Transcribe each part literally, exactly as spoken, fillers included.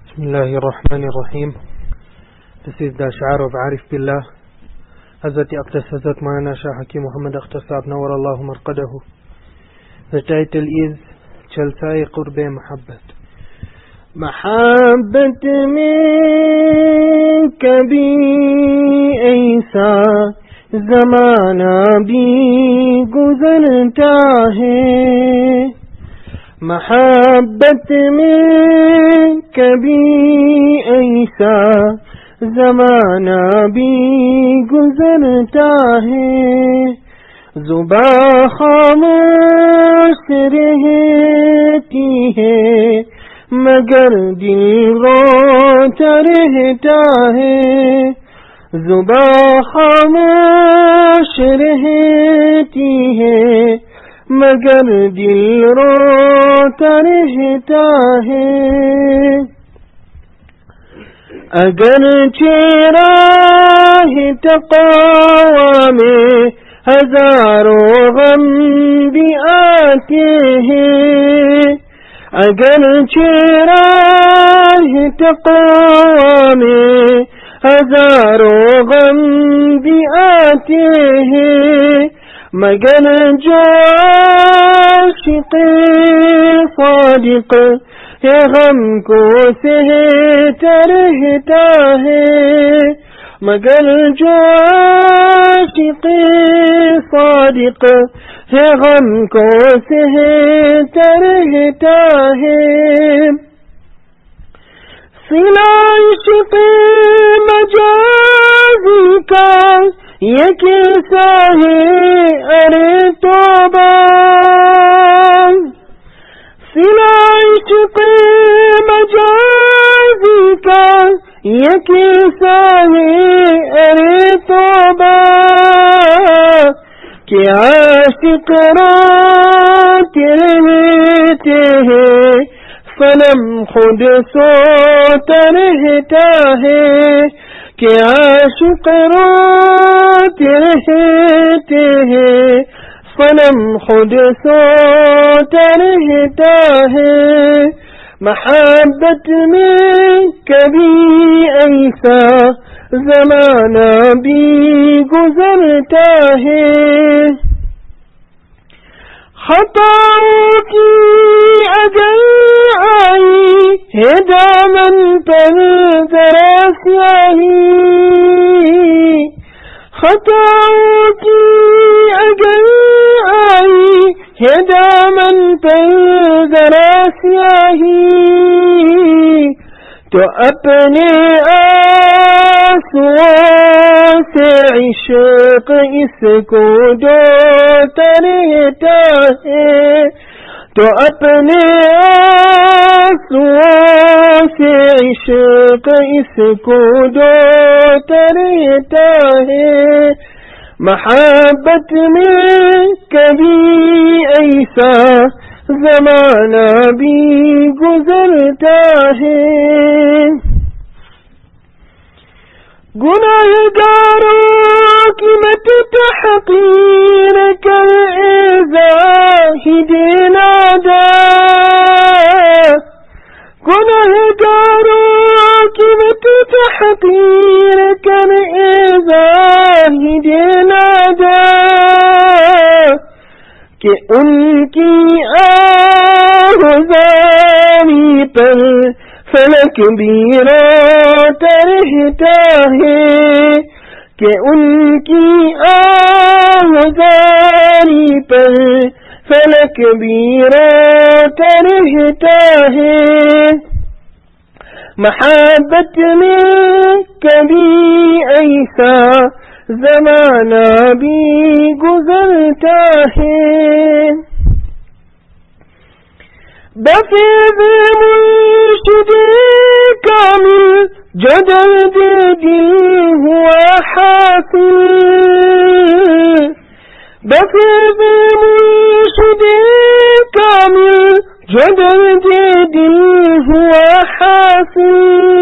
Bismillahir Rahmanir Rahim. This is the Ash'ar of Arif Billah. Hazrat Aqdas Hazrat Maulana Shah Hakim Muhammad Akhtar Sahab Nawar Allahu Marqadahu. The title is Jalsa-e Qurb-e Mahabbat. محبت میں کبھی ایسا زمانہ بھی گزرتا ہے، محبت میں کبھی ایسا زمانہ بھی گزرتا ہے، زباں خاموش رہتی ہے مگر دل روتا رہتا ہے، زباں خاموش رہتی ہے مگر دل روتا رہتا ہے، اگر چہرہ ہے تقوی میں ہزاروں غم بھی آتے ہیں، اگر چہرہ ہے تقوی میں ہزاروں غم بھی آتے ہیں، مگر جو عاشق صادق ہے غم کو سہتا رہتا ہے، مگر جو عاشق صادق ہے غم کو سہتا رہتا ہے، صلہ عشق مجازی کا یہ کیسا ہے ارے توبہ، صلہ عشق مجازی کا یہ کیسا ہے ارے توبہ، کہ عاشق روتے رہتے ہیں صنم خود سوتا رہتا ہے، کہ عاشق روتے رہتے ہیں صنم خود سوتا رہتا ہے، محبت میں کبھی ایسا زمانہ بھی گزرتا ہے، خطاؤں کی اگر آئی ہے دامن پر ذرا سیاہی، خطاؤں کی اگر آئی ہے دامن پر ذرا سیاہی، تو اپنے آنسوؤں سے عشق اس کو ڈھوتا رہتا ہے، تو اپنے آنسوؤں سے عشق اس کو ڈھوتا رہتا ہے، محبت میں کبھی ایسا زمانہ بھی گزرتا ہے، گناہگاروں کی مت تحقیر کر اے زاہد نادا، گناہگاروں کی مت تحقیر کر اے زاہد نادا، کہ ان کی آہذاری پر فلک بھی روتا رہتا ہے، کہ ان کی آہذاری پر فلک بھی روتا رہتا ہے، محبت میں کبھی ایسا زمانہ بھی گزرتا ہے، بفیض مرشد کامل جو درد دل ہوا حاصل، بفیض مرشد کامل جو درد دل ہوا حاصل،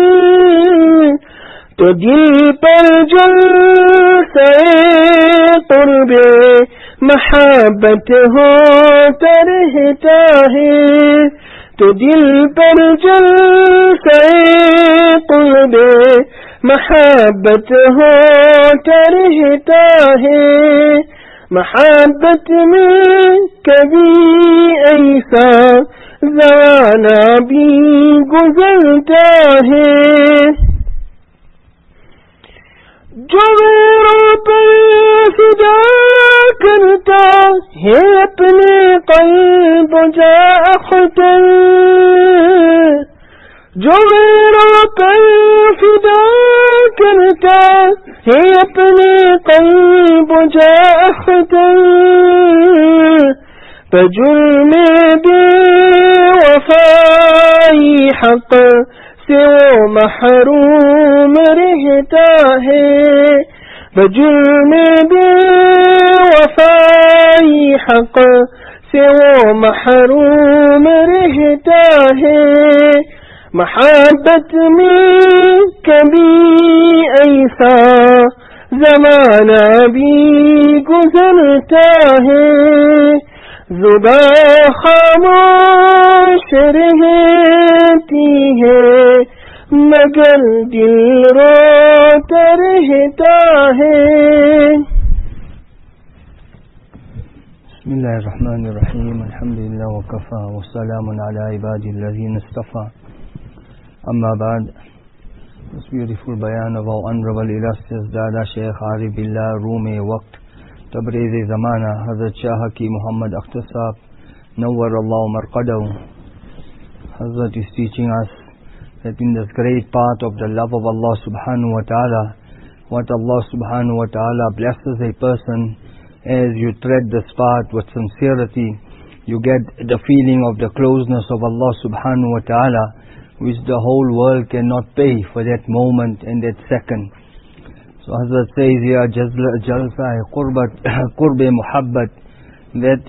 تو دل پر جلسہ قرب محبت ہوتا رہتا ہے، تو دل پر جلسے قرب محبت ہوتا رہتا ہے محبت میں کبھی ایسا زمانہ بھی گزرتا ہے جو غیروں پر فدا کرتا ہے اپنے قلب جا اختر جو غیروں پر فدا کرتا ہے اپنے قلب جا اختر بجرم بے وفائی حق سے وہ محروم رہتا ہے بجرم بے وفائی حق سے وہ محروم رہتا ہے محبت میں کبھی ایسا زمانہ بھی گزرتا ہے زبان خاموش رہتی ہے مگر دل روتا رہتا ہے بسم الله الرحمن الرحيم الحمد لله وكفى والسلام على عباده الذين اصطفى أما بعد. This beautiful bayan of our honorable illustrious Dada Shaykh Arif Billah Rumi Waqt Tabrizi Zamana Hazrat Shah Hakim Muhammad Akhtar Sahab Nawwar Allah Marqadahu. Hazrat is teaching us that in this great part of the love of Allah subhanahu wa ta'ala, what Allah subhanahu wa ta'ala blesses a person as you tread this path with sincerity, you get the feeling of the closeness of Allah subhanahu wa ta'ala, which the whole world cannot pay for that moment and that second. So Hazrat says here, Jalsa Qurbat, Qurbe Muhabbat, that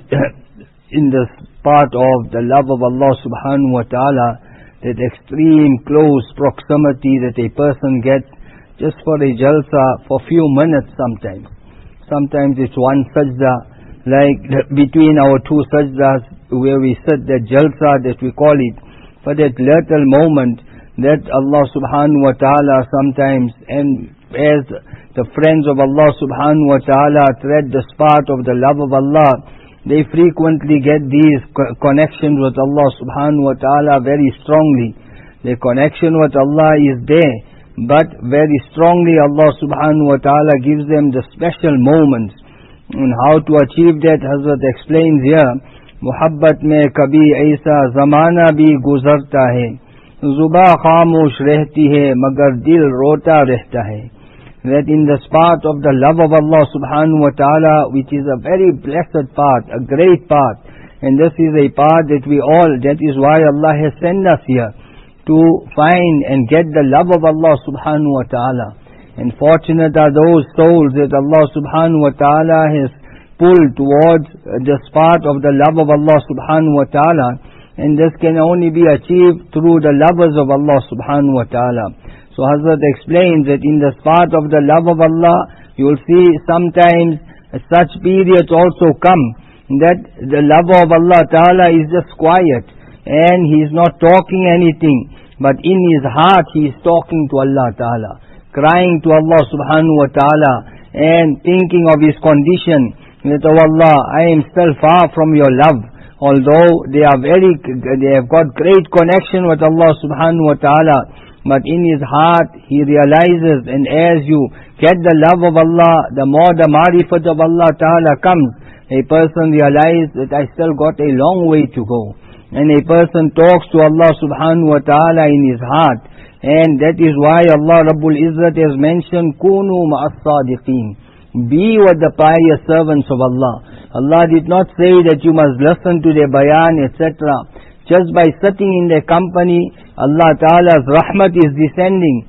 in this part of the love of Allah subhanahu wa ta'ala, that extreme close proximity that a person gets just for a Jalsa for few minutes sometimes. Sometimes it's one sajda, like between our two sajdas where we sit, that jalsa that we call it, for that little moment that Allah subhanahu wa ta'ala sometimes, and as the friends of Allah subhanahu wa ta'ala tread the path of the love of Allah, they frequently get these co- connections with Allah subhanahu wa ta'ala very strongly. The connection with Allah is there, but very strongly Allah subhanahu wa ta'ala gives them the special moments. And how to achieve that, Hazrat explains here, Muhabbat mein kabhi aisa zamana bhi guzarta hai, Zuba khamush rehti hai, magar dil rota rehta hai. That in this part of the love of Allah subhanahu wa ta'ala, which is a very blessed part, a great part, and this is a part that we all, that is why Allah has sent us here, to find and get the love of Allah subhanahu wa ta'ala. And fortunate are those souls that Allah subhanahu wa ta'ala has pulled towards this part of the love of Allah subhanahu wa ta'ala. And this can only be achieved through the lovers of Allah subhanahu wa ta'ala. So Hazrat explains that in this part of the love of Allah, you will see sometimes such periods also come, that the love of Allah ta'ala is just quiet, and he is not talking anything, but in his heart he is talking to Allah ta'ala, crying to Allah subhanahu wa ta'ala, and thinking of his condition, that, oh Allah, I am still far from your love, although they are very, they have got great connection with Allah subhanahu wa ta'ala, but in his heart he realizes, and as you get the love of Allah, the more the marifat of Allah ta'ala comes, a person realizes that I still got a long way to go. And a person talks to Allah subhanahu wa ta'ala in his heart. And that is why Allah Rabbul Izzat has mentioned, Kunu ma'as sadiqeen. Be with the pious servants of Allah. Allah did not say that you must listen to their bayan, et cetera. Just by sitting in their company, Allah Ta'ala's rahmat is descending.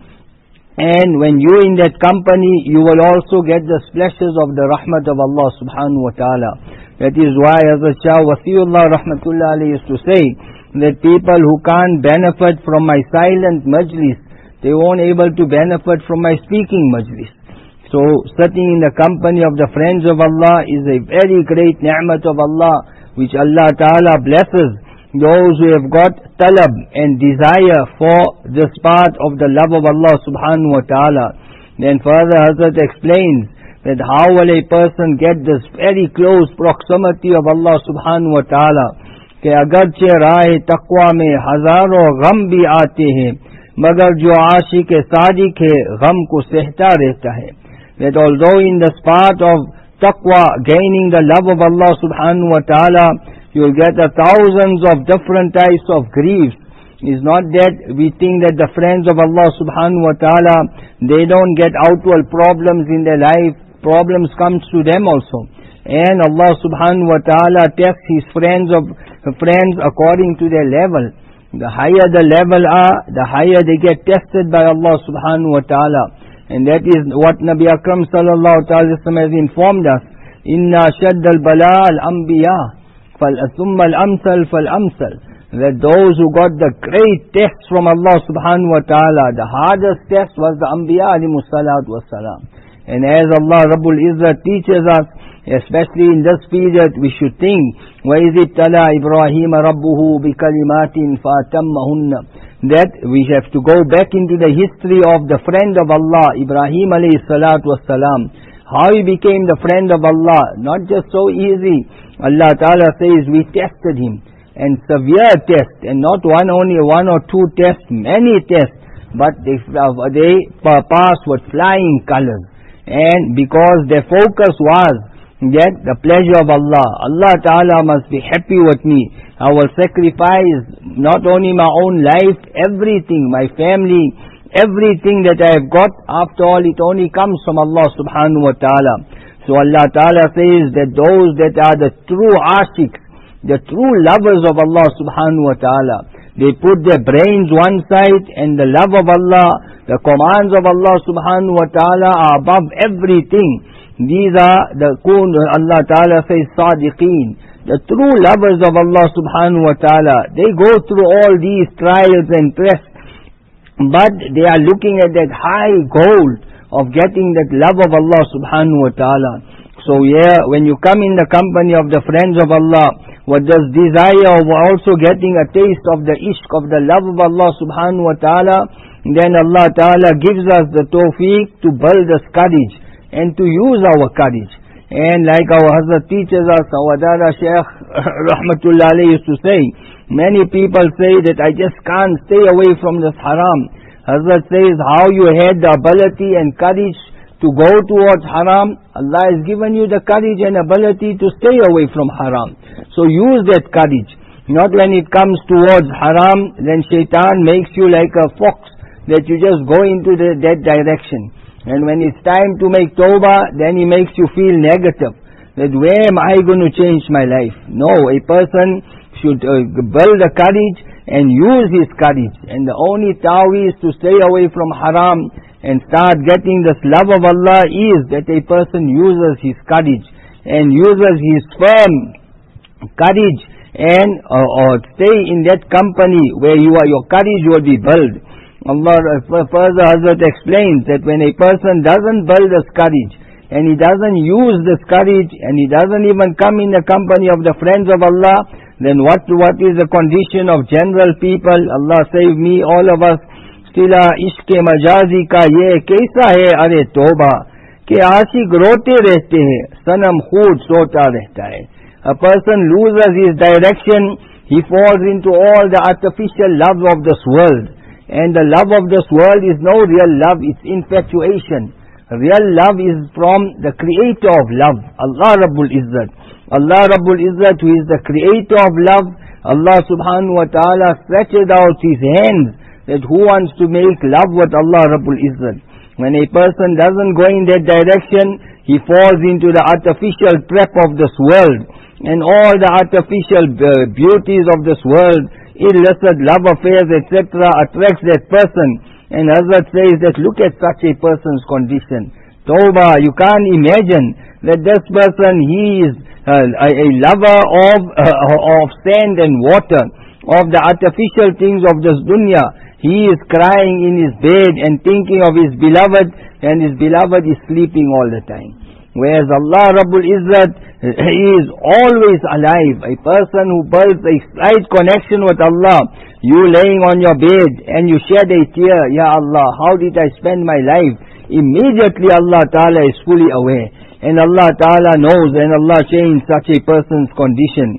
And when you in that company, you will also get the splashes of the rahmat of Allah subhanahu wa ta'ala. That is why Hazrat Shah Wasiullah rahmatullah alayhi used to say that people who can't benefit from my silent majlis, they won't able to benefit from my speaking majlis. So sitting in the company of the friends of Allah is a very great ni'mat of Allah, which Allah Ta'ala blesses. those who have got talab and desire for this part of the love of Allah subhanahu wa ta'ala. Then further Hazrat explains that how will a person get this very close proximity of Allah subhanahu wa ta'ala, कि अगरचे राह तक़वा में हजारों गम भी आते हैं, मगर जो आशिक सादिक है गम को सहता रहता है. That although in this part of taqwa, gaining the love of Allah subhanahu wa ta'ala, you will get a thousands of different types of griefs. It's not that we think that the friends of Allah subhanahu wa ta'ala, they don't get outward problems in their life. Problems comes to them also. And Allah subhanahu wa ta'ala tests His friends of friends according to their level. The higher the level are, the higher they get tested by Allah subhanahu wa ta'ala. And that is what Nabi Akram sallallahu ta'ala has informed us. Inna shaddal bala al-anbiya. ثُمَّ الْأَمْثَلْ فَالْأَمْثَلْ. That those who got the great tests from Allah subhanahu wa ta'ala, the hardest test was the Anbiya alayhimus salatu wassalam. And as Allah Rabbul Izzat teaches us, especially in this period, we should think, وَإِذِ ابْتَلَى إِبْرَاهِيمَ رَبُّهُ بِكَلِمَاتٍ فَأَتَمَّهُنَّ. That we have to go back into the history of the friend of Allah, Ibrahim alayhi salatu wassalam. How he became the friend of Allah, not just so easy. Allah Ta'ala says we tested him, and severe test, and not one only one or two tests, many tests, but they, they passed with flying colors. And because their focus was that the pleasure of Allah, Allah Ta'ala must be happy with me. I will sacrifice not only my own life, everything, my family, everything that I have got. After all, it only comes from Allah subhanahu wa ta'ala. So Allah Ta'ala says that those that are the true ashiks, the true lovers of Allah subhanahu wa ta'ala, they put their brains one side, and the love of Allah, the commands of Allah subhanahu wa ta'ala are above everything. These are the kun, Allah Ta'ala says, sadiqeen. The true lovers of Allah subhanahu wa ta'ala, they go through all these trials and tests, but they are looking at that high goal of getting that love of Allah subhanahu wa ta'ala. So yeah, when you come in the company of the friends of Allah, with this desire of also getting a taste of the ishq, of the love of Allah subhanahu wa ta'ala, then Allah Ta'ala gives us the tawfiq to build this courage and to use our courage. And like our Hazrat teaches us, our Dada Shaykh Rahmatullah alayhi used to say, many people say that I just can't stay away from this haram. Hazrat says, how you had the ability and courage to go towards haram, Allah has given you the courage and ability to stay away from haram. So use that courage. Not when it comes towards haram, then shaitan makes you like a fox, that you just go into the, that direction. And when it's time to make tawbah, then he makes you feel negative, that where am I going to change my life? No, a person should uh, build the courage and use his courage. And the only ta'wee is to stay away from haram and start getting this love of Allah is that a person uses his courage and uses his firm courage and uh, or stay in that company where you are, your courage will be built. Allah further Hazrat explains that when a person doesn't build this courage and he doesn't use this courage and he doesn't even come in the company of the friends of Allah, then what what is the condition of general people? Allah save me, all of us. Sila ishq majazi ka ye kaisa hai are toba ke aashik rote rehte hain, sanam khud sota rehta hai. A person loses his direction, he falls into all the artificial love of this world. And the love of this world is no real love, it's infatuation. Real love is from the creator of love, Allah Rabbul Izzat. Allah Rabbul Izzat, who is the creator of love, Allah subhanahu wa ta'ala stretches out his hands that who wants to make love with Allah Rabbul Izzat. When a person doesn't go in that direction, he falls into the artificial trap of this world. And all the artificial uh, beauties of this world, illicit love affairs, et cetera, attracts that person. And Hazrat says that look at such a person's condition. Tawbah, you can't imagine that this person, he is uh, a, a lover of, uh, of sand and water, of the artificial things of this dunya. He is crying in his bed and thinking of his beloved, and his beloved is sleeping all the time. Whereas Allah Rabbul Izzat, He is always alive. A person who builds a slight connection with Allah, you laying on your bed and you shed a tear, Ya Allah, how did I spend my life? Immediately Allah Ta'ala is fully aware. And Allah Ta'ala knows, and Allah changed such a person's condition.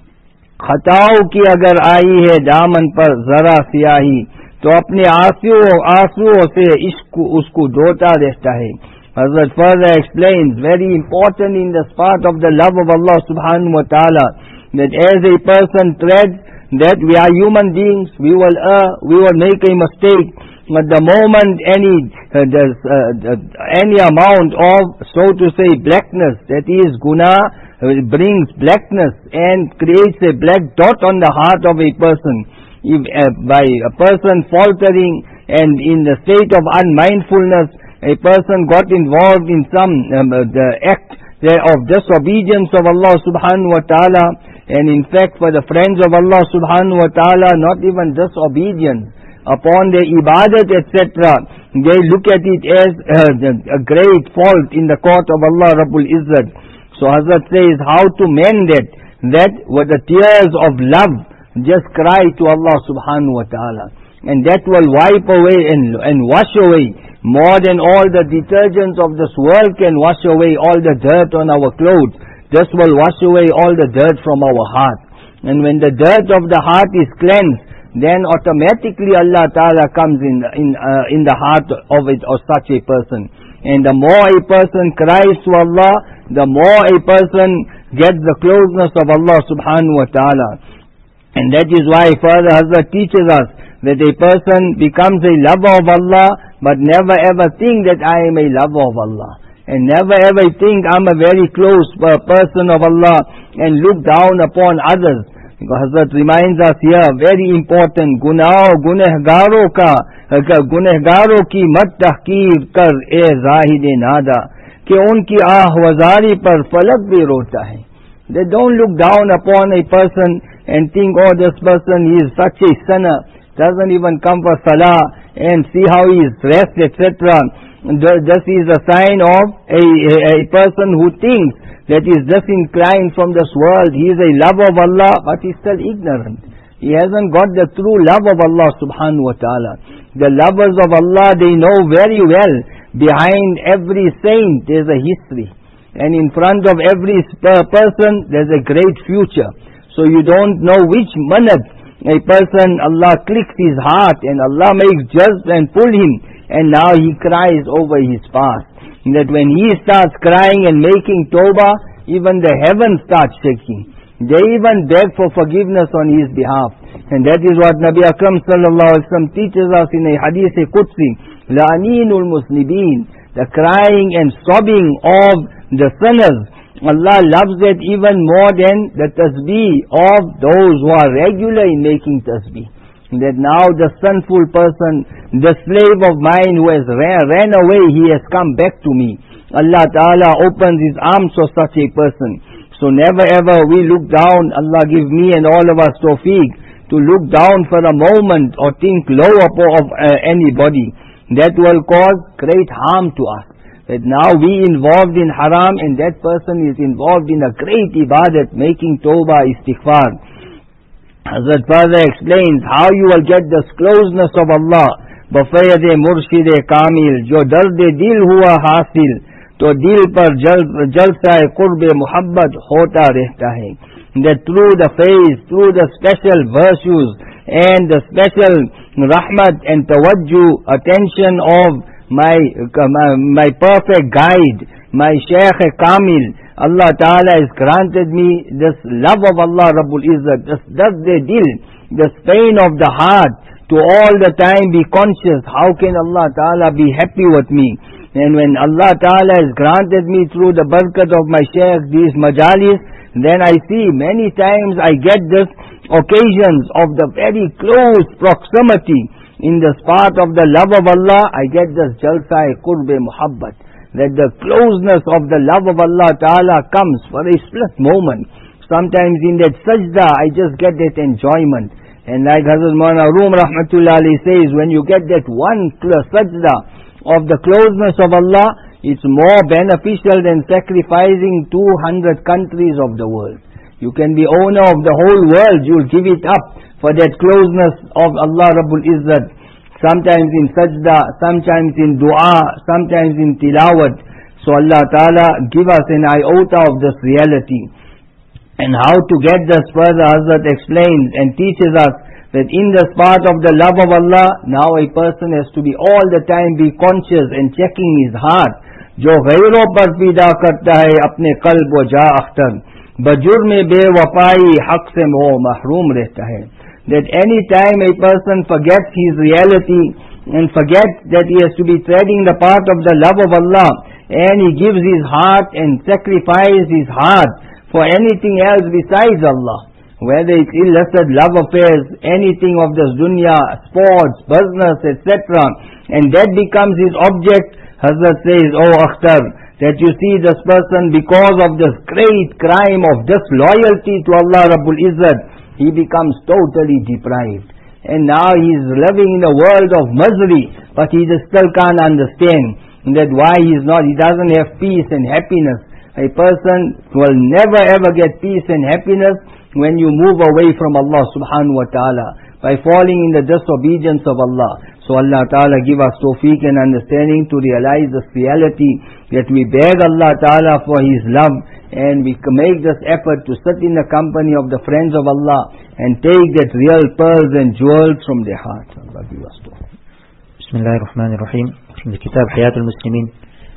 खताओं की अगर आई है दामन पर जरा सियाही, तो अपने आंसुओं आंसुओं से इश्क उसको धोता रहता है. Hazrat further explains, very important in the part of the love of Allah subhanahu wa ta'ala, that as a person treads, that we are human beings, we will err, we will make a mistake. But the moment any uh, does, uh, any amount of, so to say, blackness, that is guna, uh, brings blackness and creates a black dot on the heart of a person. If, uh, by a person faltering and in the state of unmindfulness, a person got involved in some um, uh, the act of disobedience of Allah subhanahu wa ta'ala, and in fact for the friends of Allah subhanahu wa ta'ala, not even disobedience upon their ibadat et cetera, they look at it as uh, a great fault in the court of Allah Rabbul Izzat. So Hazrat says how to mend it, that with the tears of love, just cry to Allah subhanahu wa ta'ala, and that will wipe away and, and wash away more than all the detergents of this world can wash away all the dirt on our clothes. This will wash away all the dirt from our heart. And when the dirt of the heart is cleansed, then automatically Allah Ta'ala comes in in uh, in the heart of it, of such a person. And the more a person cries to Allah, the more a person gets the closeness of Allah subhanahu wa ta'ala. And that is why further Hazrat teaches us that a person becomes a lover of Allah, but never ever think that I am a lover of Allah. And never ever think I'm a very close person of Allah and look down upon others. Because Hazrat reminds us here, very important, Gunao, Gunehgaro ka, Gunehgaro ki mat tahkir kar e zahid nada, ke unki ahwazari par falak bhi rota hai. They don't look down upon a person and think, oh, this person is such a sinner, doesn't even come for salah, and see how he is dressed, et cetera. This is a sign of a, a, a person who thinks that he is disinclined from this world. He is a lover of Allah, but he is still ignorant. He hasn't got the true love of Allah subhanahu wa ta'ala. The lovers of Allah, they know very well, behind every saint there is a history. And in front of every person there is a great future. So you don't know which minute a person, Allah clicks his heart and Allah makes just and pull him, and now he cries over his past. That when he starts crying and making tawbah, even the heavens start shaking. They even beg for forgiveness on his behalf. And that is what Nabi Akram sallallahu alaihi wasallam teaches us in a hadith Qudsi, La'aninul Muslimin, the crying and sobbing of the sinners. Allah loves it even more than the tasbih of those who are regular in making tasbih. That now the sinful person, the slave of mine who has ran, ran away, he has come back to me. Allah Ta'ala opens his arms for such a person. So never ever we look down, Allah give me and all of us tawfiq, to look down for a moment or think low of uh, anybody. That will cause great harm to us. That now we involved in haram and that person is involved in a great ibadat, making tawbah, istighfar. Hazrat further explains how you will get this closeness of Allah. Bafayad murshid kamil, jo dard dil hua hasil, to dil par jalsa qurb muhabbat hota rehta hai. That through the faith, through the special virtues and the special rahmat and tawajjuh, attention of my my perfect guide, my Shaykh Kamil, Allah Ta'ala has granted me this love of Allah Rabbul Izzat, this does the dil, this pain of the heart, to all the time be conscious, how can Allah Ta'ala be happy with me? And when Allah Ta'ala has granted me through the barakat of my Shaykh these majalis, then I see many times I get this occasions of the very close proximity. In the part of the love of Allah, I get this jalsa-e qurb-e muhabbat, that the closeness of the love of Allah Ta'ala comes for a split moment. Sometimes in that sajda, I just get that enjoyment. And like Hazrat Maulana Room Rahmatullah alayhi says, when you get that one sajda of the closeness of Allah, It's more beneficial than sacrificing two hundred countries of the world. You can be owner of the whole world, you'll give it up for that closeness of Allah Rabbul Izzat. Sometimes in sajda, sometimes in dua, sometimes in tilawat. So Allah Ta'ala give us an iota of this reality. And how to get this further, Hazrat explains and teaches us that in this part of the love of Allah, now a person has to be all the time be conscious and checking his heart. जो गैरों पर फिदा करता है अपने कल्ब व जा अख्तर, बजुर्म बेवफाई हक से वो महरूम रहता है. That any time a person forgets his reality and forgets that he has to be treading the path of the love of Allah, and he gives his heart and sacrifices his heart for anything else besides Allah, whether it's illicit love affairs, anything of this dunya, sports, business, et cetera, and that becomes his object. Hazrat says, oh Akhtar, that you see this person, because of this great crime of disloyalty to Allah Rabbul Izzat, he becomes totally deprived. And now he is living in a world of misery, but he just still can't understand that why he is not, he doesn't have peace and happiness. A person will never ever get peace and happiness when you move away from Allah subhanahu wa ta'ala, by falling in the disobedience of Allah. So Allah Ta'ala give us tawfiq and understanding to realize this reality, that we beg Allah Ta'ala for His love, and we make this effort to sit in the company of the friends of Allah and take that real pearls and jewels from their heart. Allah give us tawfiq. Bismillahirrahmanirrahim. From the Kitab Hayatul Muslimin,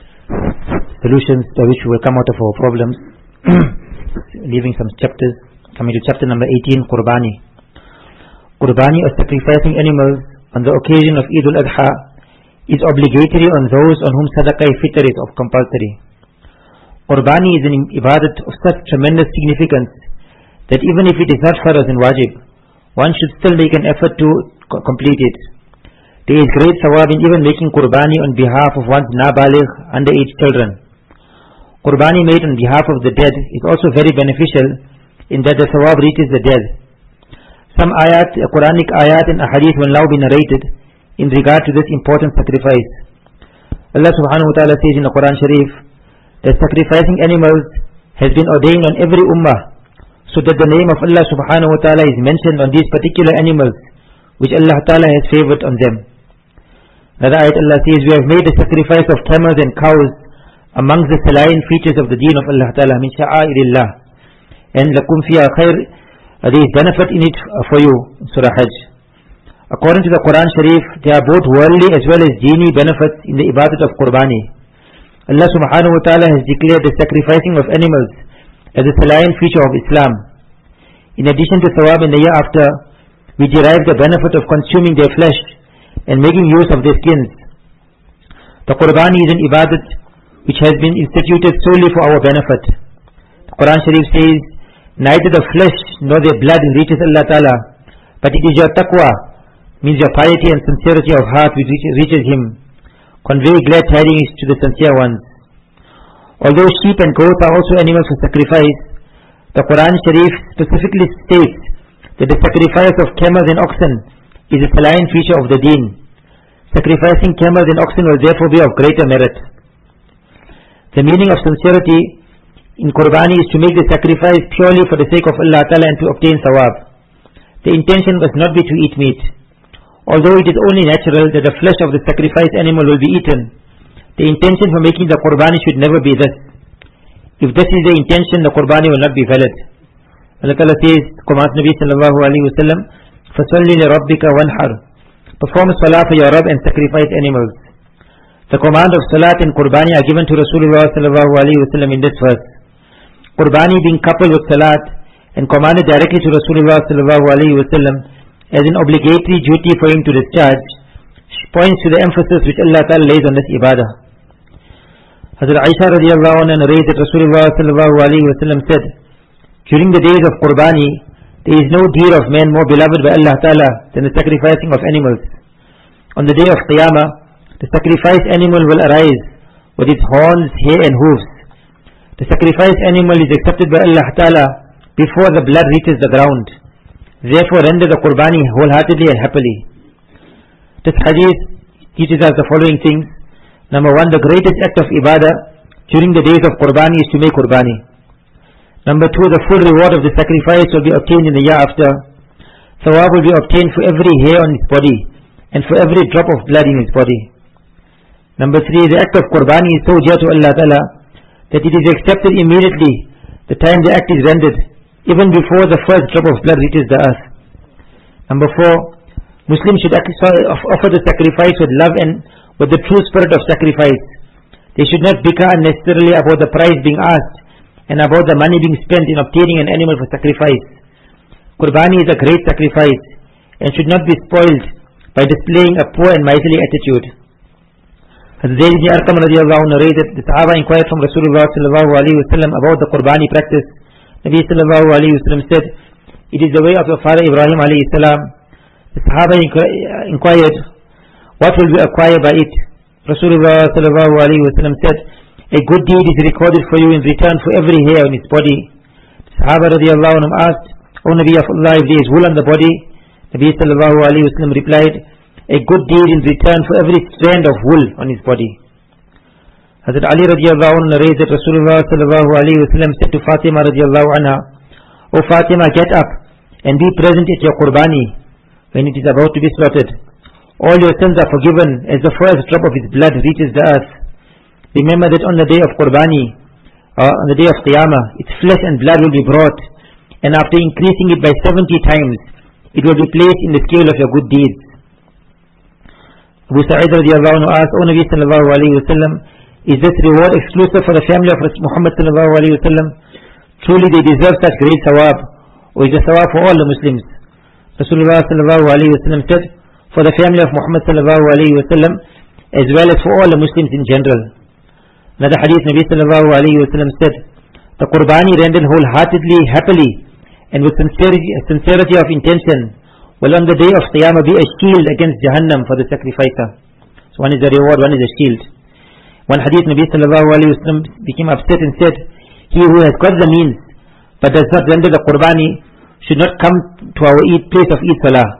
solutions by which we will come out of our problems. Leaving some chapters, coming to chapter number eighteen, Qurbani. Qurbani, or sacrificing animals on the occasion of Eid al-Adha, is obligatory on those on whom sadaqah-i-fitr is of compulsory. Qurbani is an ibadat of such tremendous significance that even if it is not farz and wajib, one should still make an effort to co- complete it. There is great sawab in even making Qurbani on behalf of one's nabaligh, underage children. Qurbani made on behalf of the dead is also very beneficial in that the sawab reaches the dead. Some ayat, Quranic ayat and ahadith will now be narrated in regard to this important sacrifice. Allah subhanahu wa ta'ala says in the Quran Sharif that sacrificing animals has been ordained on every ummah, so that the name of Allah subhanahu wa ta'ala is mentioned on these particular animals which Allah ta'ala has favored on them. Another ayat Allah says, we have made the sacrifice of camels and cows amongst the salient features of the deen of Allah ta'ala, min sha'airillah, and lakum fiha khair, Uh, there is benefit in it uh, for you, Surah Hajj. According to the Quran Sharif, there are both worldly as well as dini benefits in the ibadat of Qurbani. Allah subhanahu wa ta'ala has declared the sacrificing of animals as a salient feature of Islam. In addition to thawab in the year after, we derive the benefit of consuming their flesh and making use of their skins. The Qurbani is an ibadat which has been instituted solely for our benefit. The Quran Sharif says, neither the flesh nor their blood reaches Allah Ta'ala, but it is your taqwa, means your piety and sincerity of heart which reaches Him. Convey glad tidings to the sincere ones. Although sheep and goats are also animals for sacrifice, the Quran Sharif specifically states that the sacrifice of camels and oxen is a salient feature of the deen. Sacrificing camels and oxen will therefore be of greater merit. The meaning of sincerity in Qurbani is to make the sacrifice purely for the sake of Allah Ta'ala and to obtain thawab. The intention must not be to eat meat. Although it is only natural that the flesh of the sacrificed animal will be eaten, the intention for making the Qurbani should never be this. If this is the intention, the Qurbani will not be valid. Allah Ta'ala says, commands Nabi sallallahu alayhi wa sallam, فَصَلِّ لِرَبِّكَ وَانْحَرْ, perform salah for your Rabb and sacrifice animals. The command of salat and Qurbani are given to Rasulullah sallallahu alayhi wa sallam in this verse. Qurbani being coupled with salat and commanded directly to Rasulullah sallallahu alayhi wa sallam as an obligatory duty for him to discharge, points to the emphasis which Allah Ta'ala lays on this ibadah. Hazrat Aisha radiallahu anha narrates that Rasulullah sallallahu alayhi wa sallam said, during the days of Qurbani, there is no deed of man more beloved by Allah Ta'ala than the sacrificing of animals. On the day of Qiyamah, the sacrificed animal will arise with its horns, hair and hooves. The sacrificed animal is accepted by Allah Ta'ala before the blood reaches the ground. Therefore render the Qurbani wholeheartedly and happily. This hadith teaches us the following things. Number one, the greatest act of ibadah during the days of Qurbani is to make Qurbani. Number two, the full reward of the sacrifice will be obtained in the year after. Thawab will be obtained for every hair on his body and for every drop of blood in his body. Number three, the act of Qurbani is so dear to Allah Ta'ala that it is accepted immediately the time the act is rendered, even before the first drop of blood reaches the earth. Number four, Muslims should offer the sacrifice with love and with the true spirit of sacrifice. They should not bicker unnecessarily about the price being asked and about the money being spent in obtaining an animal for sacrifice. Qurbani is a great sacrifice and should not be spoiled by displaying a poor and miserly attitude. Hazrat Zayd ibn Arqam radiallahu anhu narrated, the Sahaba inquired from Rasulullah sallallahu alayhi wa sallam about the Qurbani practice. Nabi sallallahu alayhi wa sallam said, it is the way of your father Ibrahim alayhi salam. The Sahaba inquired, what will we acquire by it? Rasulullah sallallahu alayhi wa sallam said, a good deed is recorded for you in return for every hair on its body. The Sahaba radiallahu anhum asked, O Nabi of Allah, if there is wool on the body? Nabi sallallahu alayhi wa sallam replied, a good deed in return for every strand of wool on his body. Hazrat Ali radiallahu anhu narrated, Rasulullah sallallahu alayhi wa sallam said to Fatima radiallahu anha, O Fatima, get up and be present at your Qurbani when it is about to be slaughtered. All your sins are forgiven as the first drop of his blood reaches the earth. Remember that on the day of Qurbani, uh, on the day of Qiyamah, its flesh and blood will be brought, and after increasing it by seventy times, it will be placed in the scale of your good deeds. Abu Sa'id radiallahu anhu asked, O Nabi sallallahu alayhi wa sallam, is this reward exclusive for the family of Muhammad sallallahu alayhi wa sallam? Truly they deserve such great thawab, or is the thawab for all the Muslims? Rasulullah sallallahu alayhi wa sallam said, for the family of Muhammad sallallahu alayhi wa sallam, as well as for all the Muslims in general. Another hadith, Nabi sallallahu alayhi wa sallam said, the Qurbani rendered wholeheartedly, happily, and with sincerity, sincerity of intention, will on the day of Qiyamah be a shield against Jahannam for the sacrificer. So one is the reward, one is a shield. One hadith, Nabi sallallahu alayhi wa sallam became upset and said, he who has got the means, but does not render the Qurbani, should not come to our Eid place of Eid Salah.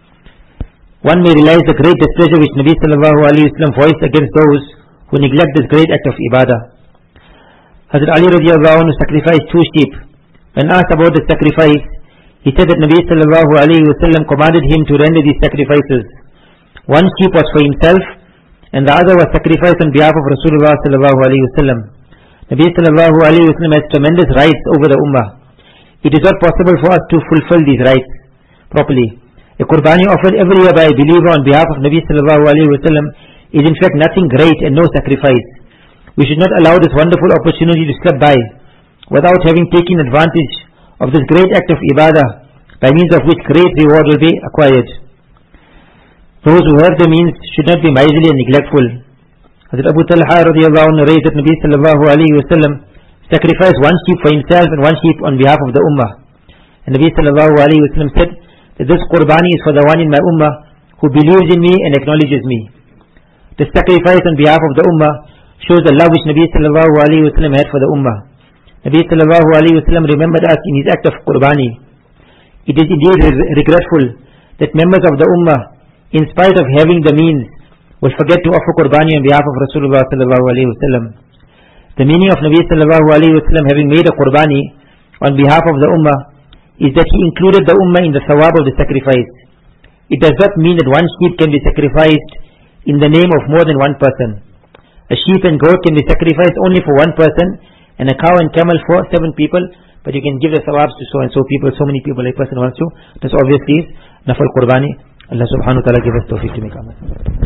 One may realize the great displeasure which Nabi sallallahu alayhi wa sallam voiced against those who neglect this great act of ibadah. Hazrat Ali radiallahu anhu sacrificed two sheep. When asked about the sacrifice, he said that Nabi sallallahu alayhi wa sallam commanded him to render these sacrifices. One sheep was for himself, and the other was sacrificed on behalf of Rasulullah sallallahu alayhi wa sallam. Nabi sallallahu alayhi wa sallam has tremendous rights over the ummah. It is not possible for us to fulfill these rights properly. A Qurbani offered every year by a believer on behalf of Nabi sallallahu alayhi wa sallam is in fact nothing great and no sacrifice. We should not allow this wonderful opportunity to slip by without having taken advantage of this great act of ibadah, by means of which great reward will be acquired. Those who have the means should not be miserly and neglectful. Hazrat Abu Talha radiallahu anhu narrated that Nabi sallallahu alayhi wa sallam sacrificed one sheep for himself and one sheep on behalf of the ummah. And Nabi sallallahu alayhi wa sallam said that this Qurbani is for the one in my ummah who believes in me and acknowledges me. The sacrifice on behalf of the ummah shows the love which Nabi sallallahu alayhi wa sallam had for the ummah. Nabi sallallahu alayhi wa sallam remembered us in his act of Qurbani. It is indeed regretful that members of the ummah, in spite of having the means, will forget to offer Qurbani on behalf of Rasulullah sallallahu alayhi wa sallam. The meaning of Nabi sallallahu alayhi wa sallam having made a Qurbani on behalf of the ummah is that he included the ummah in the thawab of the sacrifice. It does not mean that one sheep can be sacrificed in the name of more than one person. A sheep and goat can be sacrificed only for one person, and a cow and camel for seven people, but you can give the thawabs to so and so people, so many people a person wants to. This obviously is Nafal Qurbani. Allah subhanahu wa ta'ala give us tawfiq to make amal.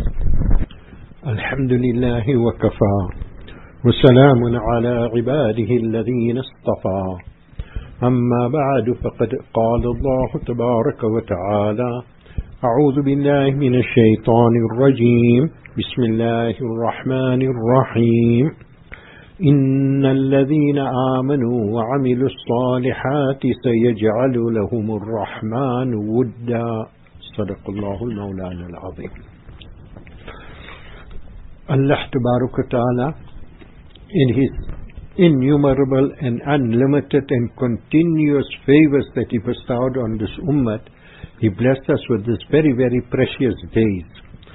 Alhamdulillah wa kafa wa salamun ala ibadihi alladhina istafa. أما بعد فقد قال الله تبارك وتعالى أعوذ بالله من الشيطان الرجيم بسم الله الرحمن الرحيم إن الذين آمنوا وعملوا الصالحات سيجعل لهم الرحمن ودا صدق الله المولانا العظيم. Allah تبارك وتعالى in his innumerable and unlimited and continuous favors that he bestowed on this ummah, he blessed us with this very, very precious days.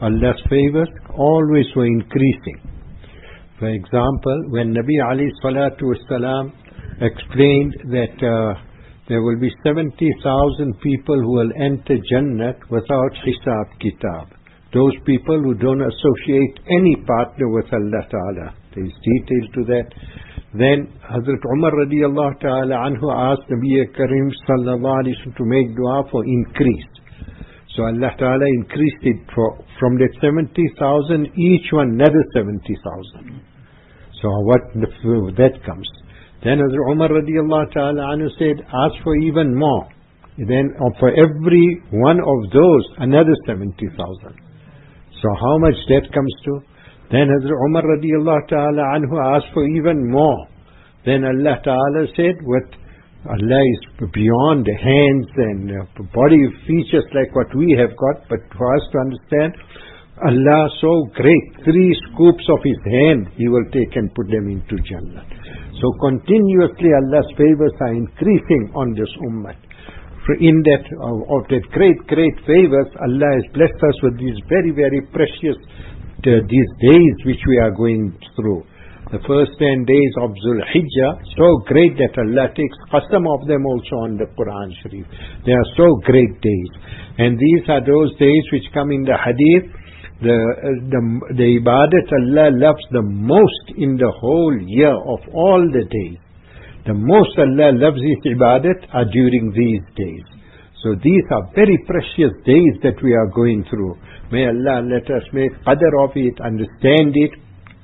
Allah's favors always were increasing. For example, when Nabi alayhi salatu wasalam explained that uh, there will be seventy thousand people who will enter Jannat without hisab kitab. Those people who don't associate any partner with Allah Ta'ala. There is detail to that. Then Hazrat Umar radiallahu ta'ala anhu asked Nabi Karim sallallahu alayhi wa sallam to make dua for increase. So Allah Ta'ala increased it for, from that seventy thousand, each one another seventy thousand. So what the, that comes. Then Hazrat Umar radiallahu ta'ala anhu said, ask for even more. Then for every one of those, another seventy thousand. So how much that comes to? Then Hazrat Umar radiallahu ta'ala anhu asked for even more. Then Allah Ta'ala said, what Allah is beyond the hands and uh, body features like what we have got, but for us to understand, Allah so great, three scoops of His hand He will take and put them into Jannah. So continuously Allah's favors are increasing on this ummah. In that, uh, of that great, great favors, Allah has blessed us with these very, very precious uh, these days which we are going through. The first ten days of Dhul Hijjah, so great that Allah takes qasam of them also on the Quran Sharif. They are so great days. And these are those days which come in the Hadith, the, uh, the, the ibadat Allah loves the most in the whole year of all the days. The most Allah loves His ibadat are during these days. So these are very precious days that we are going through. May Allah let us make qadr of it, understand it,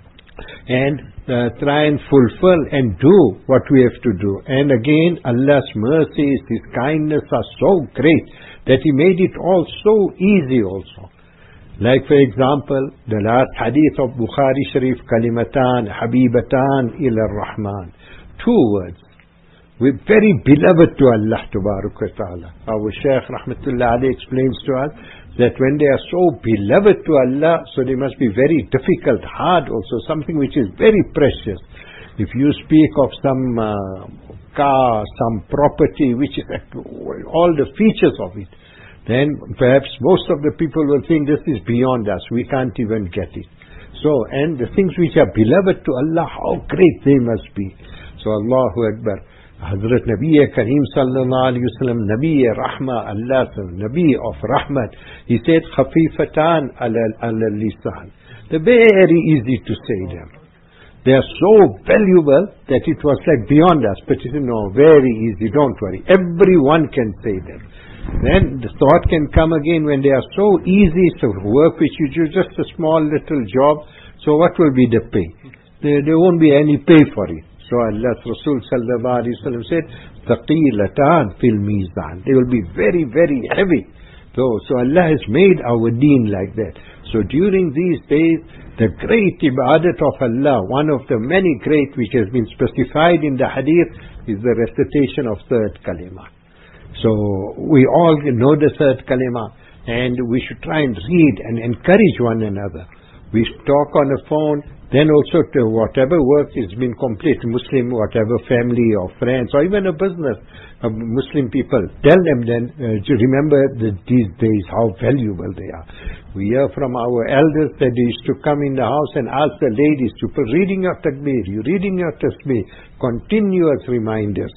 and uh, try and fulfill and do what we have to do. And again, Allah's mercies, His kindness are so great that He made it all so easy also. Like for example, the last hadith of Bukhari Sharif, Kalimatan, Habibatan ila Rahman. Two words. We're very beloved to Allah Tabarak wa Ta'ala. Our Shaykh Rahmatullah Ali explains to us that when they are so beloved to Allah, so they must be very difficult, hard also, something which is very precious. If you speak of some uh, car, some property, which is all the features of it, then perhaps most of the people will think this is beyond us, we can't even get it. So, and the things which are beloved to Allah, how great they must be. So Allahu Akbar. Hazrat Nabi Kareem sallallahu alayhi wa sallam, Nabi Rahma, Allah, Nabi of Rahmat, he said, Khafifatan ala lisan. They're very easy to say them. They are so valuable that it was like beyond us. But you know, very easy, don't worry. Everyone can say them. Then the thought can come again when they are so easy to work which you do, just a small little job. So what will be the pay? There, there won't be any pay for it. So Allah's Rasul sallallahu alayhi wa sallam said, Thaqilatan fil mizan. They will be very, very heavy. So, so Allah has made our deen like that. So during these days, the great ibadat of Allah, one of the many great which has been specified in the hadith, is the recitation of third kalima. So we all know the third kalima, and we should try and read and encourage one another. We talk on the phone, then also to whatever work has been complete, Muslim, whatever family or friends, or even a business of Muslim people, tell them then uh, to remember that these days how valuable they are. We hear from our elders that they used to come in the house and ask the ladies to put reading your takbir, you reading your tasbih, continuous reminders.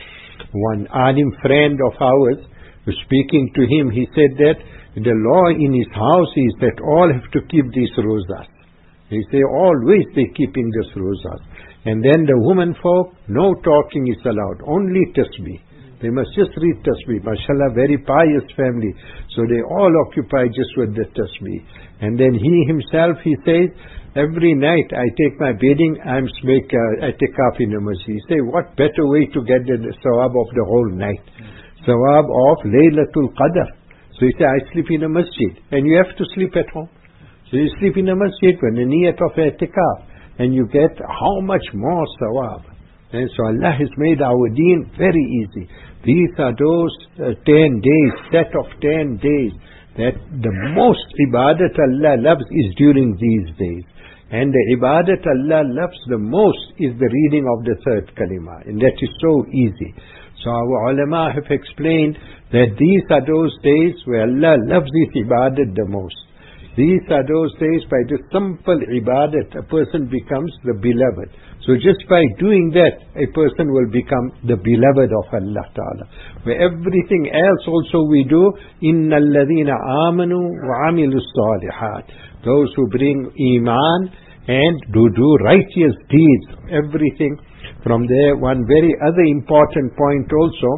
One alim friend of ours was speaking to him, he said that the law in his house is that all have to keep these rozas. They say always they keep in this rozas. And then the women folk, no talking is allowed, only tasbih. They must just read tasbih. MashaAllah, very pious family. So they all occupy just with the tasbih. And then he himself, he says, every night I take my bedding, I make uh, itikaf in the masjid. He say, what better way to get the sawab of the whole night? Sawab of Laylatul Qadr. So he say, I sleep in a masjid. And you have to sleep at home. So you sleep in a masjid when the niyat of itikaf, and you get how much more sawab. And so Allah has made our deen very easy. These are those uh, ten days, set of ten days, that the most ibadat Allah loves is during these days. And the ibadat Allah loves the most is the reading of the third kalima. And that is so easy. So our ulama have explained that these are those days where Allah loves His ibadat the most. These are those days by the simple ibadat, a person becomes the beloved. So just by doing that, a person will become the beloved of Allah Ta'ala. Where everything else also we do, إِنَّ الَّذِينَ آمَنُوا وَعَمِلُوا الصَّالِحَاتِ. Those who bring Iman and do do righteous deeds, everything. From there, one very other important point also,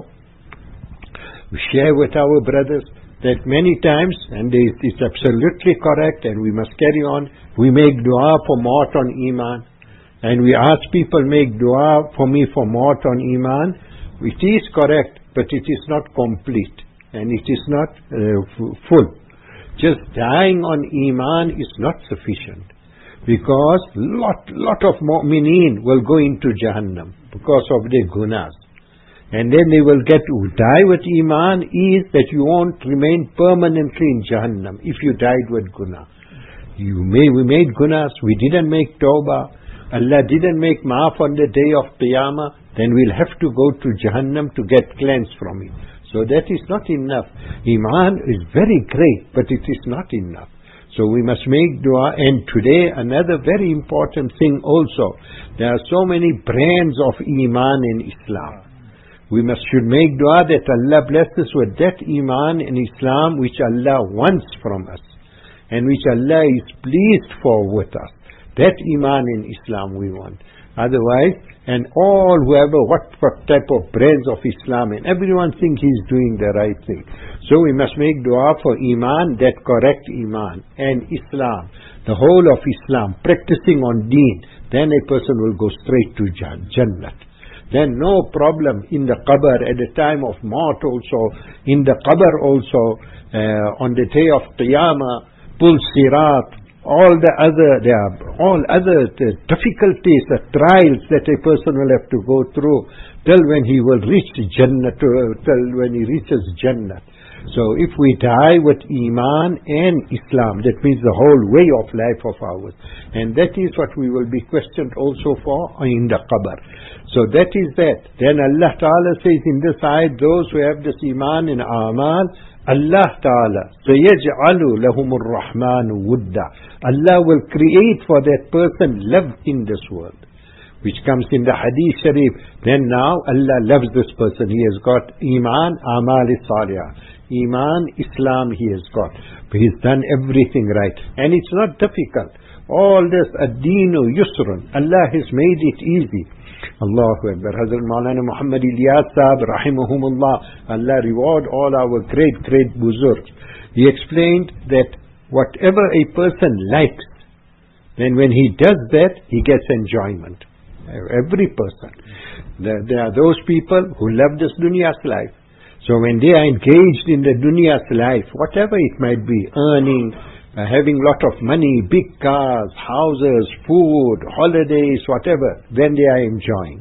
we share with our brothers, that many times, and it's absolutely correct, and we must carry on, we make dua for maut on Iman, and we ask people, make dua for me for maut on Iman. It is correct, but it is not complete, and it is not uh, full. Just dying on Iman is not sufficient, because lot, lot of mu'mineen will go into Jahannam because of their gunas. And then they will get to die with Iman is that you won't remain permanently in Jahannam if you died with guna. You may, we made gunas, we didn't make tawbah, Allah didn't make maaf on the day of Qiyamah, then we'll have to go to Jahannam to get cleansed from it. So that is not enough. Iman is very great, but it is not enough. So we must make dua. And today another very important thing also, there are so many brands of Iman in Islam. We must should make dua that Allah bless us with that Iman in Islam which Allah wants from us, and which Allah is pleased for with us. That Iman in Islam we want. Otherwise, and all whoever, what, what type of brands of Islam, and everyone think he's doing the right thing. So we must make dua for Iman, that correct Iman, and Islam, the whole of Islam, practicing on Deen. Then a person will go straight to Jannat. Then no problem in the qabr, at the time of maut also, in the qabr also, uh, on the day of Qiyamah, Pul Sirat, all the other, there are all other the difficulties, the trials that a person will have to go through till when he will reach Jannah, till when he reaches Jannah. So if we die with Iman and Islam, that means the whole way of life of ours. And that is what we will be questioned also for in the qabr. So that is that. Then Allah Ta'ala says in this ayat, those who have this Iman and Amal, Allah Ta'ala, سَيَجْعَلُ لَهُمُ الرَّحْمَنُ وُدَّ. Allah will create for that person love in this world, which comes in the Hadith Sharif. Then now Allah loves this person. He has got Iman, Amal Salihah. Iman, Islam he has got. But he's done everything right. And it's not difficult. All this, ad-deenu yusrun. Allah has made it easy. Allahu Akbar. Hazrat Maulana Muhammad Ilyas Sahib, rahimahumullah, Allah reward all our great, great buzurgs. He explained that whatever a person likes, then when he does that, he gets enjoyment. Every person. There, there are those people who love this dunya's life. So when they are engaged in the dunya's life, whatever it might be, earning, uh, having lot of money, big cars, houses, food, holidays, whatever, then they are enjoying.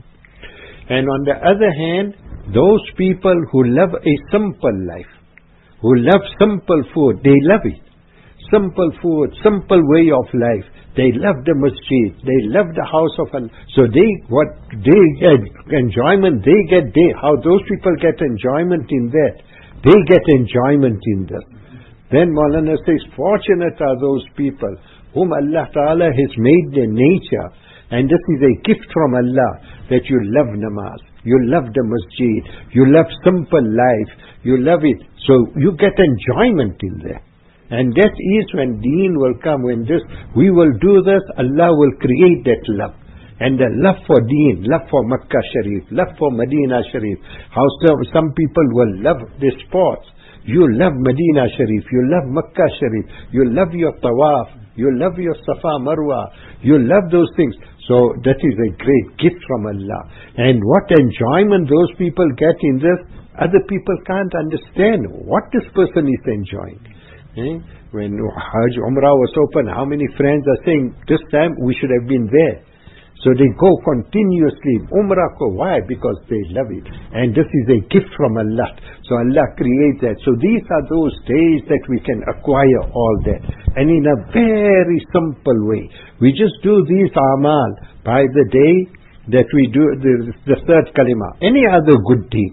And on the other hand, those people who love a simple life, who love simple food, they love it. Simple food, simple way of life. They love the masjid. They love the house of Allah. So they, what they get enjoyment, they get, they, how those people get enjoyment in that, they get enjoyment in that. Then Maulana says, fortunate are those people whom Allah Ta'ala has made their nature. And this is a gift from Allah, that you love namaz, you love the masjid, you love simple life, you love it. So you get enjoyment in there. And that is when deen will come, when this, we will do this, Allah will create that love. And the love for deen, love for Makkah Sharif, love for Medina Sharif. How some, some people will love the sports. You love Medina Sharif, you love Makkah Sharif, you love your tawaf, you love your Safa Marwa, you love those things. So that is a great gift from Allah. And what enjoyment those people get in this, other people can't understand what this person is enjoying. Eh? When Hajj Umrah was open, how many friends are saying, this time we should have been there. So they go continuously. Umrah ko, why? Because they love it. And this is a gift from Allah. So Allah creates that. So these are those days that we can acquire all that. And in a very simple way. We just do these amal by the day that we do the, the third kalima. Any other good deed.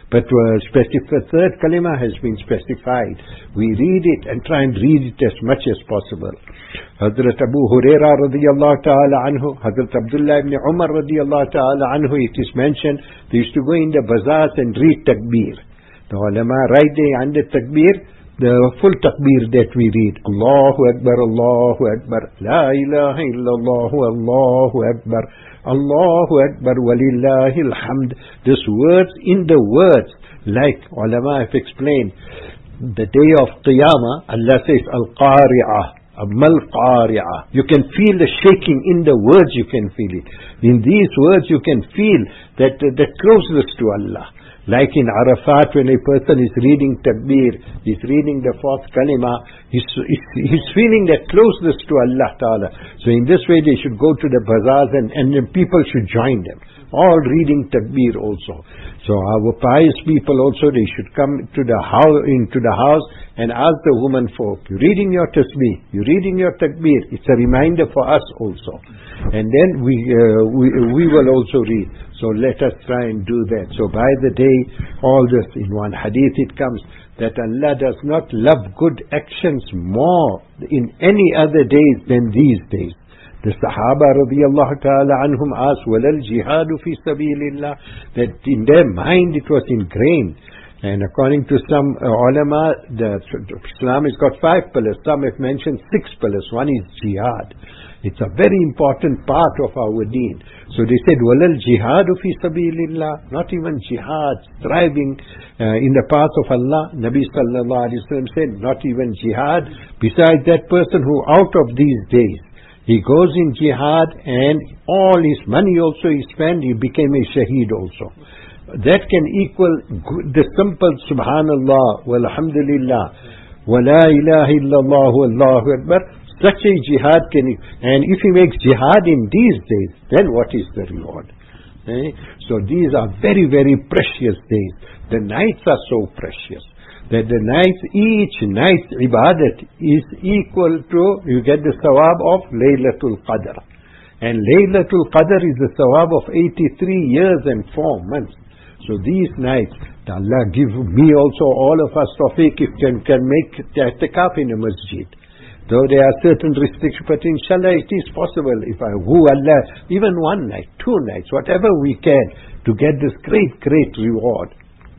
But uh, specific, third kalima has been specified. We read it and try and read it as much as possible. Hazrat Abu Huraira radiyallahu ta'ala anhu, Hazrat Abdullah ibn Umar radiyallahu ta'ala anhu, it is mentioned, they used to go in the bazaars and read takbir. The ulama right there under takbir, the full takbir that we read. Allahu Akbar, Allahu Akbar, La ilaha illallah, Allahu Akbar, Allahu Akbar, Walillahi alhamd. This words, in the words, like ulama have explained, the day of Qiyamah, Allah says, Al-Qari'ah. Mal qari'ah. You can feel the shaking in the words, you can feel it. In these words you can feel that uh, that closeness to Allah. Like in Arafat, when a person is reading takbir, he's reading the fourth kalima, he's, he's, he's feeling that closeness to Allah Ta'ala. So in this way they should go to the bazaars and, and then people should join them. All reading takbir also. So our pious people also, they should come to the house, into the house and ask the woman folk, you're reading your tasbih, you're reading your takbir. It's a reminder for us also. And then we, uh, we, we will also read. So let us try and do that. So by the day, all this, in one hadith it comes, that Allah does not love good actions more in any other days than these days. The Sahaba radiyallahu ta'ala anhum asked, وَلَا الْجِهَادُ فِي سَبِيلِ اللَّهِ, that in their mind it was ingrained. And according to some uh, ulama, the, Islam has got five pillars. Some have mentioned six pillars. One is jihad. It's a very important part of our deen. So they said, وَلَا الْجِهَادُ فِي سَبِيلِ اللَّهِ, not even jihad, striving uh, in the path of Allah. Nabi sallallahu alayhi wa sallam said, not even jihad. Besides that person who out of these days, he goes in jihad and all his money also he spent, he became a shaheed also. That can equal the simple subhanallah, walhamdulillah, wa la ilaha illallah, wallahu akbar. Such a jihad can, and if he makes jihad in these days, then what is the reward? Eh? So these are very, very precious days. The nights are so precious that the nights, each night's ibadat is equal to, you get the sawab of Laylatul Qadr. And Laylatul Qadr is the sawab of eighty-three years and four months. So these nights, Allah give me also, all of us, tawfiq, if can, can make i'tikaf in a masjid. Though there are certain restrictions, but inshallah it is possible if I, who Allah, even one night, two nights, whatever we can, to get this great, great reward.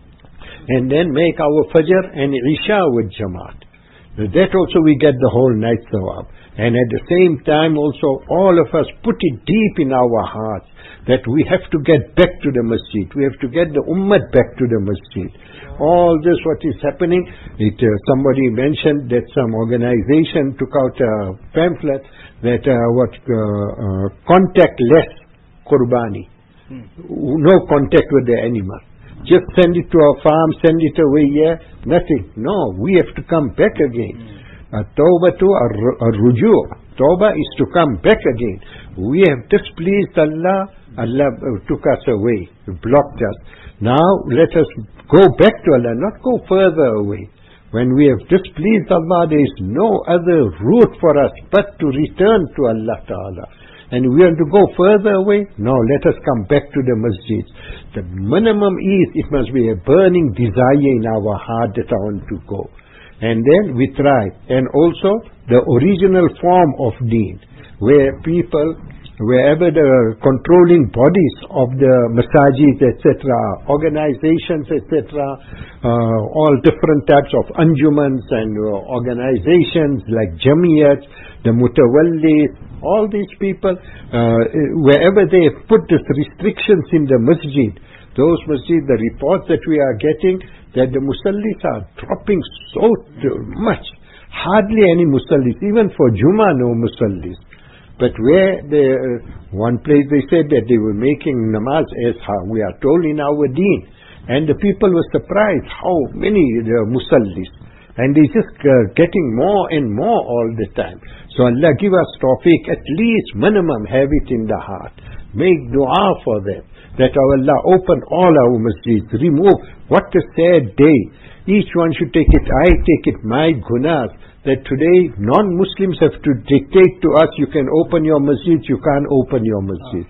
And then make our Fajr and Isha with Jamaat. That also we get the whole night sawab. And at the same time also, all of us put it deep in our hearts that we have to get back to the masjid. We have to get the ummah back to the masjid. All this what is happening, it, uh, somebody mentioned that some organization took out a pamphlet that uh, what uh, uh, contactless qurbani. Hmm. No contact with the animal. Just send it to our farm, send it away here, nothing. No, we have to come back again. A tawbah to a ruju'. Tawbah is to come back again. We have displeased Allah, Allah took us away, blocked us. Now let us go back to Allah, not go further away. When we have displeased Allah, there is no other route for us but to return to Allah Ta'ala. And we want to go further away? No, let us come back to the masjid. The minimum is, it must be a burning desire in our heart that I want to go. And then we try. And also, the original form of deen, where people, wherever the controlling bodies of the masajid, et cetera, organizations, et cetera, uh, all different types of anjumans and uh, organizations like jamiyat, the mutawallis, all these people, uh, wherever they have put these restrictions in the masjid, those masjid, the reports that we are getting, that the musallis are dropping so much. Hardly any musallis, even for Jummah no musallis. But where they, uh, one place they said that they were making namaz as how we are told in our deen. And the people were surprised how many uh, musallis. And they just uh, getting more and more all the time. So Allah give us tawfiq, at least minimum have it in the heart. Make dua for them. That Allah open all our masjids. Remove. What a sad day. Each one should take it. I take it my gunas. That today non-Muslims have to dictate to us, you can open your masjid, you can't open your masjid.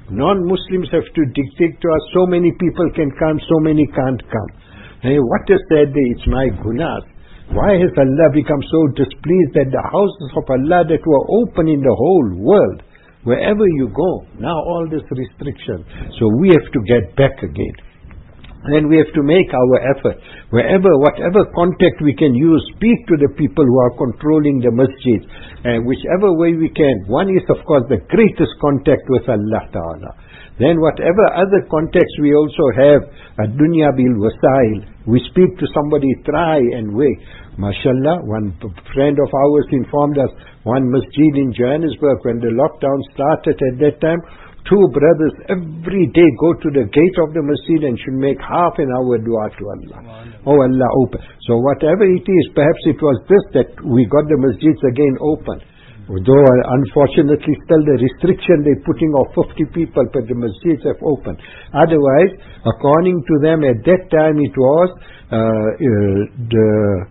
Non-Muslims have to dictate to us, so many people can come, so many can't come. Hey, what is said there? It's my gunas. Why has Allah become so displeased that the houses of Allah that were open in the whole world, wherever you go, now all this restriction. So we have to get back again. And we have to make our effort. Wherever, whatever contact we can use, speak to the people who are controlling the masjid. And whichever way we can. One is, of course, the greatest contact with Allah Ta'ala. Then whatever other contacts we also have, ad-dunya bil wasail, we speak to somebody, try and wait. MashaAllah, one friend of ours informed us, one masjid in Johannesburg, when the lockdown started at that time, two brothers every day go to the gate of the masjid and should make half an hour dua to Allah. Oh Allah, open. So whatever it is, perhaps it was this that we got the masjids again open. Though unfortunately still the restriction they're putting of fifty people, but the masjids have opened. Otherwise, according to them at that time it was uh, uh, the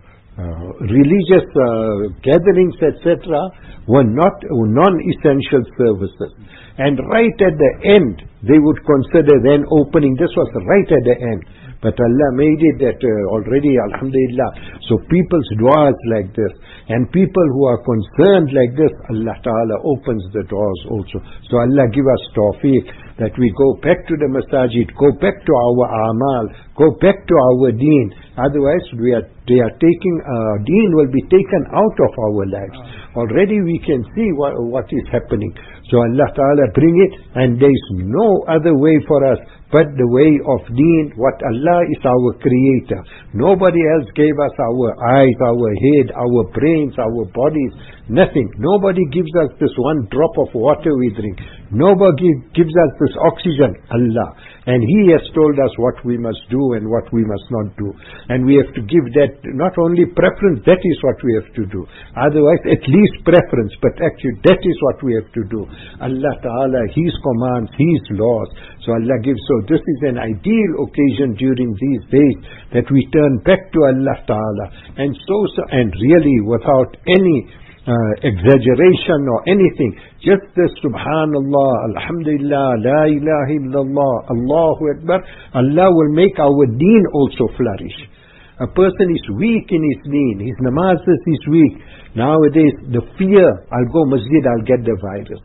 uh, religious uh, gatherings, et cetera, were not were non-essential services. And right at the end, they would consider then opening. This was right at the end. But Allah made it that uh, already, alhamdulillah. So people's du'as like this, and people who are concerned like this, Allah Ta'ala opens the doors also. So Allah give us tawfiq that we go back to the masajid, go back to our amal, go back to our deen. Otherwise, we are they are taking uh, deen will be taken out of our lives. Already we can see what, what is happening. So Allah Ta'ala bring it, and there is no other way for us but the way of deen. What Allah is our creator. Nobody else gave us our eyes, our head, our brains, our bodies, nothing. Nobody gives us this one drop of water we drink. Nobody gives us this oxygen, Allah. And He has told us what we must do and what we must not do. And we have to give that, not only preference, that is what we have to do. Otherwise, at least preference, but actually that is what we have to do. Allah Ta'ala, His commands, His laws. So Allah gives, so this is an ideal occasion during these days that we turn back to Allah Ta'ala. And so, so and really without any uh, exaggeration or anything, just the Subhanallah, Alhamdulillah, La ilaha illallah, Allahu Akbar, Allah will make our deen also flourish. A person is weak in his deen, his namazes is weak. Nowadays, the fear, I'll go masjid, I'll get the virus.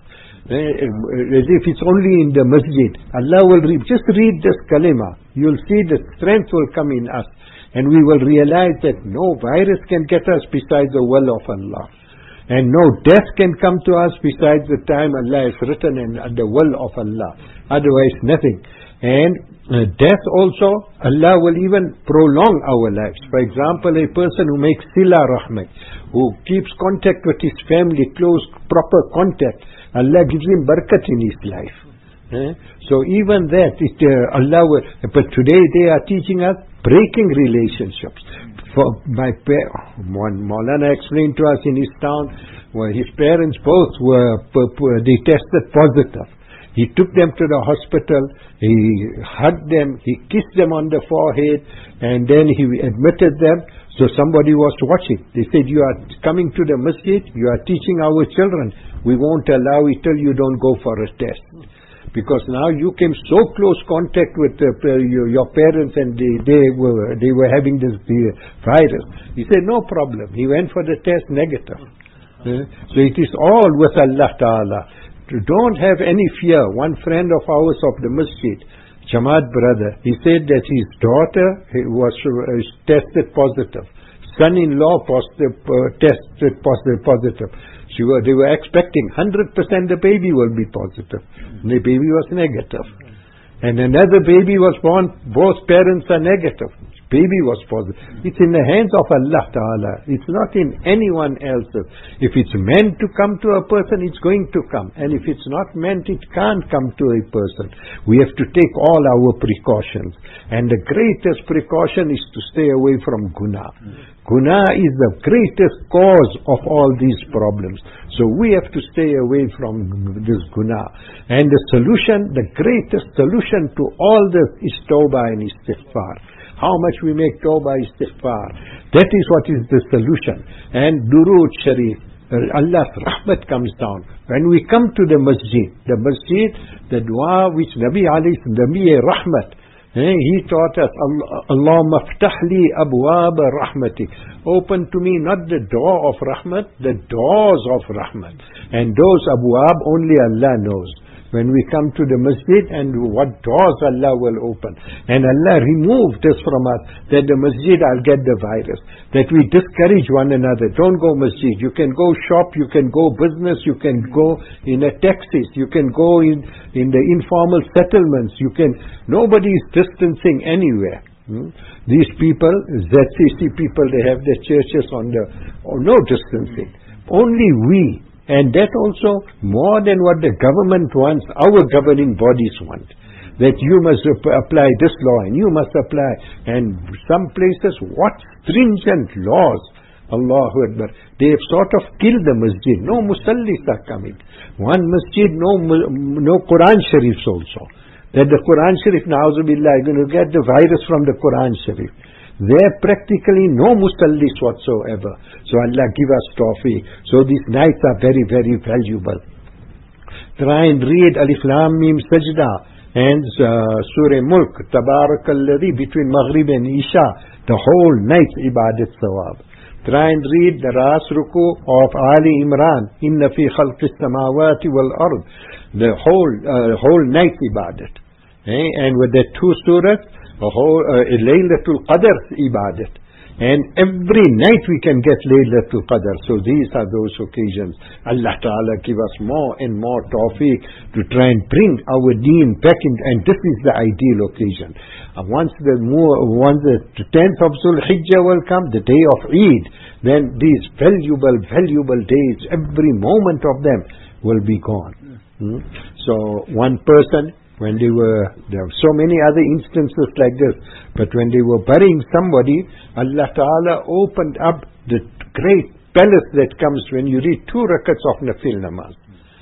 As if it's only in the masjid. Allah will read, just read this kalima. You'll see the strength will come in us. And we will realize that no virus can get us besides the will of Allah. And no death can come to us besides the time Allah has written and the will of Allah. Otherwise nothing. And uh, death also, Allah will even prolong our lives. For example, a person who makes sila rahmat, who keeps contact with his family, close, proper contact, Allah gives him barakat in his life. Eh? So even that, it, uh, Allah will, but today they are teaching us breaking relationships. For my pa- one Maulana explained to us in his town, where his parents both were, they tested positive. He took them to the hospital, he hugged them, he kissed them on the forehead, and then he admitted them. So somebody was watching. They said, you are coming to the masjid, you are teaching our children. We won't allow it till you don't go for a test. Because now you came so close contact with uh, your, your parents, and they, they were they were having this the virus. He said, no problem. He went for the test, negative. Uh, so it is all with Allah Ta'ala. Don't have any fear. One friend of ours of the masjid, Jamaat brother, he said that his daughter was uh, tested positive. Son-in-law positive, uh, tested positive. positive. She were, they were expecting one hundred percent the baby will be positive. The baby was negative. And another baby was born, both parents are negative. Baby was positive. It's in the hands of Allah Ta'ala. It's not in anyone else's. If it's meant to come to a person, it's going to come. And if it's not meant, it can't come to a person. We have to take all our precautions. And the greatest precaution is to stay away from guna. Guna is the greatest cause of all these problems. So we have to stay away from this guna. And the solution, the greatest solution to all this is tawbah and istighfar. How much we make tawbah istighfar. That is what is the solution. And durood sharif. Allah's rahmat comes down. When we come to the masjid, the masjid, the dua which Nabi Ali, Nabi Rahmat, eh, he taught us, Allahumma ftahli abwab rahmati. Open to me not the door of rahmat, the doors of rahmat. And those abwab only Allah knows. When we come to the masjid and what doors Allah will open. And Allah removed this from us, that the masjid I'll get the virus. That we discourage one another. Don't go masjid. You can go shop, you can go business, you can go in a taxis, you can go in, in the informal settlements. You can, nobody is distancing anywhere. Hmm? These people, Z C C people, they have their churches on the, oh, no distancing. Only we. And that also, more than what the government wants, our governing bodies want. That you must apply this law and you must apply. And some places, what stringent laws. Allahu Akbar. They have sort of killed the masjid. No musallis are coming. One masjid, no, no Quran Sharifs also. That the Quran Sharif, na'uzubillah, you're going to get the virus from the Quran Sharif. There practically no musallis whatsoever. So Allah give us tawfiq. So these nights are very, very valuable. Try and read Alif Lam Mim Sajda and uh, Surah Mulk, Tabarakalladhi, between Maghrib and Isha, the whole night ibadat sawab. Try and read the Ras Ruku of Ali Imran, Inna fi khalqis samawati wal ard, the whole, uh, whole night ibadat. Eh? And with the two surahs, a whole uh, Laylatul Qadr ibadat. And every night we can get Laylatul Qadr. So these are those occasions. Allah Ta'ala give us more and more tawfiq to try and bring our deen back in. And this is the ideal occasion. Uh, once the more, once the tenth of Zul Hijjah will come, the day of Eid, then these valuable, valuable days, every moment of them will be gone. Hmm? So one person, when they were, there were so many other instances like this, but when they were burying somebody, Allah Ta'ala opened up the great palace that comes when you read two rakats of nafil namaz.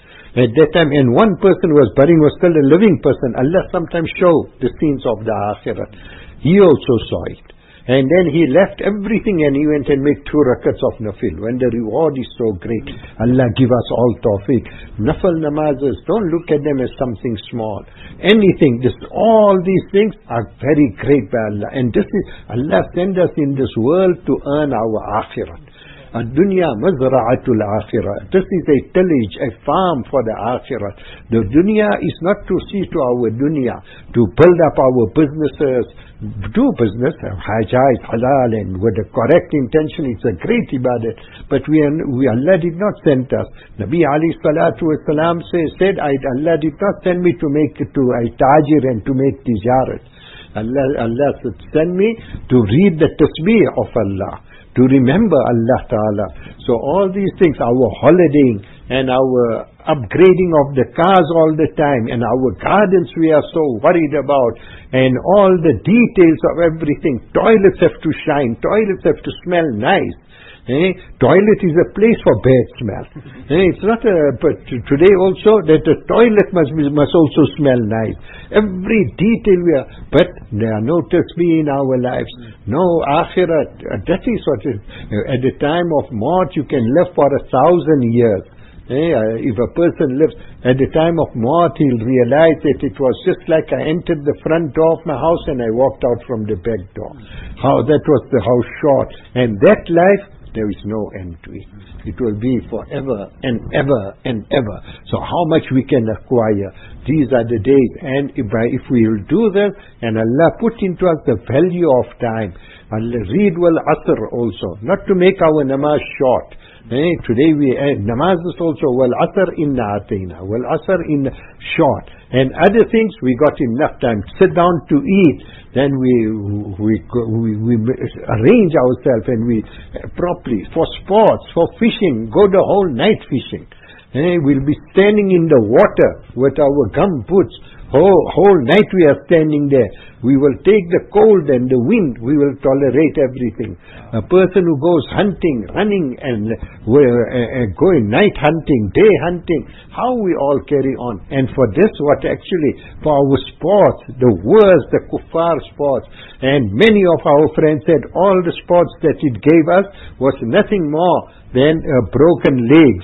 At that time, and one person was burying was still a living person. Allah sometimes showed the scenes of the akhirat. He also saw it. And then he left everything and he went and made two rakats of nafil. When the reward is so great, Allah give us all tawfiq. Nafil namazes, don't look at them as something small. Anything, this, all these things are very great by Allah. And this is, Allah sent us in this world to earn our akhirat. Ad-dunya mazra'atul akhirah. This is a tillage, a farm for the akhirah. The dunya is not to see to our dunya, to build up our businesses, do business, hajj, halal, and with the correct intention, it's a great ibadat. But we, we Allah did not send us. Nabi Ali Salatu Wasalam say, said, I, Allah did not send me to make it to a tajir and to make tijarat. Allah, Allah said, send me to read the tasbih of Allah, to remember Allah Ta'ala. So all these things, our holidaying and our upgrading of the cars all the time, and our gardens we are so worried about, and all the details of everything. Toilets have to shine, toilets have to smell nice. Eh? Toilet is a place for bad smell. Eh? It's not a, but today also that the toilet must be, must also smell nice. Every detail we are, but there are no tasbih in our lives, no akhirat. That is what is, at the time of maut you can live for a thousand years. Eh? If a person lives at the time of maut, he'll realize that it was just like I entered the front door of my house and I walked out from the back door. How that was the how short. And that life, there is no end to it. It will be forever and ever and ever. So how much we can acquire. These are the days. And if, if we will do this, and Allah put into us the value of time. Allah read wal asr also. Not to make our namaz short. Eh? Today we, eh, namaz is also wal asr inna atayna. Wal asr in short. And other things, we got enough time. Sit down to eat. Then we we we, we arrange ourselves and we uh, properly for sports, for fishing. Go the whole night fishing. Eh, we'll be standing in the water with our gum boots. Whole, whole night we are standing there. We will take the cold and the wind. We will tolerate everything. A person who goes hunting, running and uh, uh, going night hunting, day hunting, how we all carry on. And for this, what actually, for our sports, the worst, the kuffar sports. And many of our friends said all the sports that it gave us was nothing more than uh, broken legs.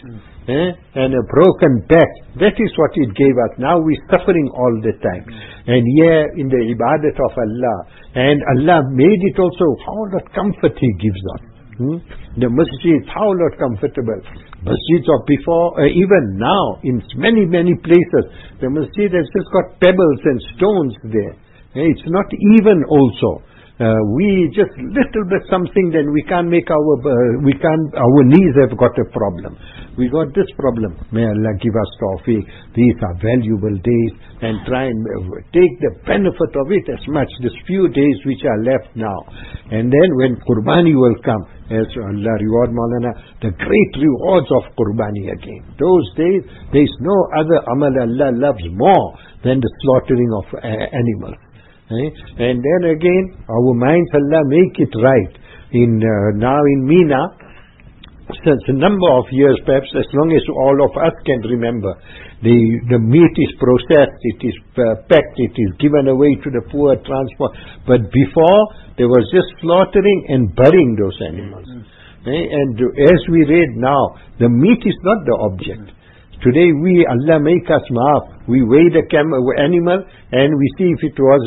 eh, and a broken back. That is what it gave us. Now we're suffering all the time. And here in the ibadat of Allah, and Allah made it also, how lot comfort He gives us. Hmm? The masjid, how not comfortable. Masjids of before, uh, even now, in many, many places, the masjid has just got pebbles and stones there. Eh, It's not even also. Uh, we just little bit something, then we can't make our, uh, we can't, our knees have got a problem. We got this problem. May Allah give us tawfiq. These are valuable days, and try and uh, take the benefit of it as much, these few days which are left now. And then when Qurbani will come, as Allah reward Maulana, the great rewards of Qurbani again. Those days, there is no other amal Allah loves more than the slaughtering of uh, animals. Eh? And then again, our minds, Allah make it right. In uh, now in Mina, since a number of years, perhaps as long as all of us can remember, the the meat is processed, it is uh, packed, it is given away to the poor, transport. But before, there was just slaughtering and burying those animals. Mm-hmm. Eh? And as we read now, the meat is not the object. Today we, Allah make us maaf. We weigh the cam- animal and we see if it was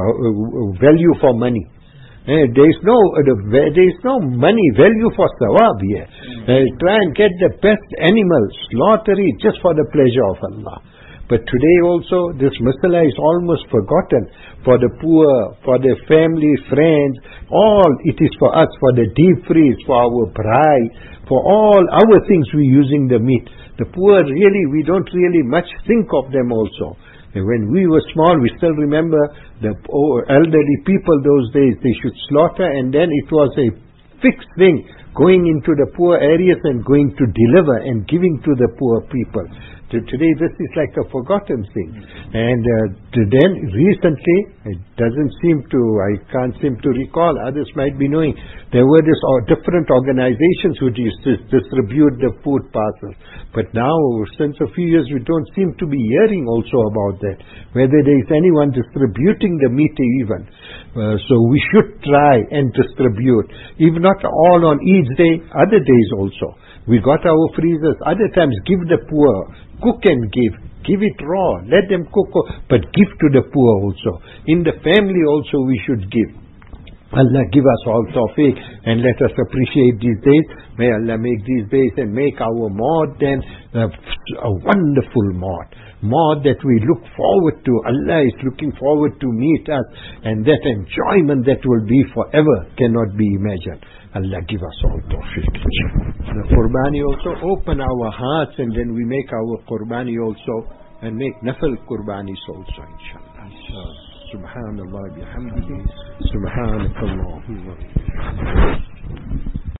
uh, value for money. Uh, there is no uh, there is no money value for sawab here. Uh, try and get the best animal, slaughter it just for the pleasure of Allah. But today also this masala is almost forgotten. For the poor, for their family, friends, all it is for us, for the deep freeze, for our bride, for all our things we using the meat. The poor really, we don't really much think of them also. And when we were small, we still remember the elderly people those days, they should slaughter, and then it was a fixed thing, going into the poor areas and going to deliver and giving to the poor people. Today this is like a forgotten thing. And uh, then recently, it doesn't seem to, I can't seem to recall, others might be knowing, there were this uh, different organizations which used to distribute the food parcels. But now, since a few years, we don't seem to be hearing also about that, whether there is anyone distributing the meat even. Uh, so we should try and distribute, if not all on each day, other days also. We got our freezers, other times give the poor, cook and give, give it raw, let them cook, but give to the poor also. In the family also we should give. Allah give us all tawfiq and let us appreciate these days. May Allah make these days and make our maud then uh, a wonderful maud. Maud that we look forward to. Allah is looking forward to meet us, and that enjoyment that will be forever cannot be imagined. Allah give us all tawfiq. The Qurbani also, open our hearts, and then we make our Qurbani also, and make nafal Qurbanis also, inshallah. inshallah. Subhanallah bihamdihi. Subhanakallahumma.